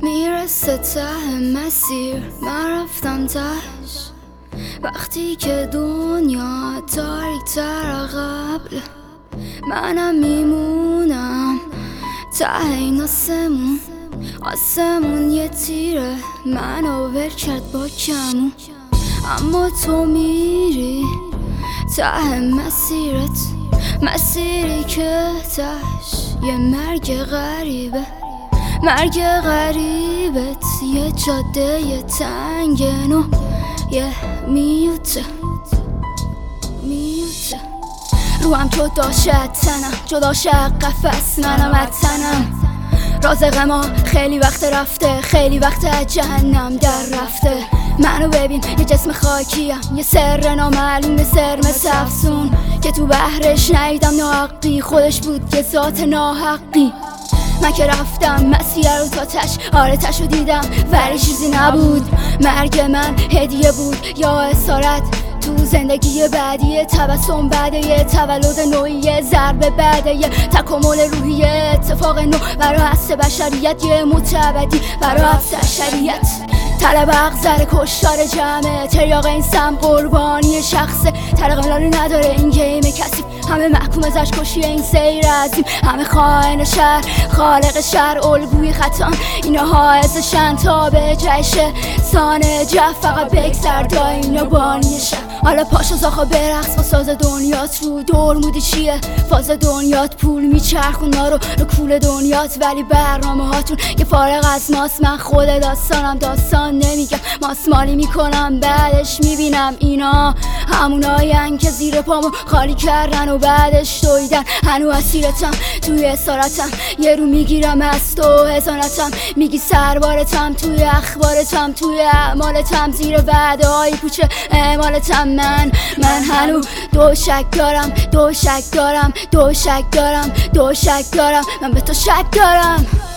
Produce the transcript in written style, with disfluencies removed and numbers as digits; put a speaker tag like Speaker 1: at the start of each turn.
Speaker 1: میرسه ته مسیر من رفتم تهش، وقتی که دنیا تاریک‌تر قبل منم میمونم ته این آسمون یه تیره منو ول کرد با کمون، اما تو میری ته مسیرت، مسیری که تهش یه مرگ غریبت، یه جاده یه تنگن و یه میوته رو هم جدا شد تنم، جدا شد قفص منم اتنم، رازق ما خیلی وقت رفته، خیلی وقت از جهنم در رفته. منو ببین یه جسم خاکیم، یه سر نامعلوم سر مثل افسون که تو بحرش ندیدم ناحقی، خودش بود یه ذات ناحقی. من که رفتم مسیر رو تا تش، آره تش رو دیدم ولی چیزی نبود، مرگ من هدیه بود یا اسارت تو زندگی بعدی، تبسم بعد یه تولد نوعی، یه ضربه بعد یه تکامل روحی، یه اتفاق نو برای حس بشریت، یه متعبدی برای حفظ شریعت. طلب اغذر کشتار جمعه، تریاق این سم قربانی شخصه، طرق ملالی نداره این گیم کثیف، همه محکوم ازش کشی این سیر عظیم، همه خائن شهر خالق شهر الگوی خطان، اینا حائزشن تا به جیش سانه جف، فقط بگذر داینا بانی شهر. حالا پاشو زاخا برقص با ساز دنیات، رو دور مودی چیه فاز دنیات، پول میچرخونا رو کول دنیات، ولی برنامه هاتون که فارغ از ماست. من خود داستانم، داستان نمیگم، ماسمالی میکنم بعدش میبینم اینا هموناین که زیر پامو خالی کردن و بعدش دویدن. هنو اسیرتم توی اسارتم، یه رو میگیرم از تو هزانتم، میگی سربارتم توی اخبارتم، توی اعمالتم زیر وعده های پوچه اعمالتم. من هنو دو شک دارم، من به تو شک دارم.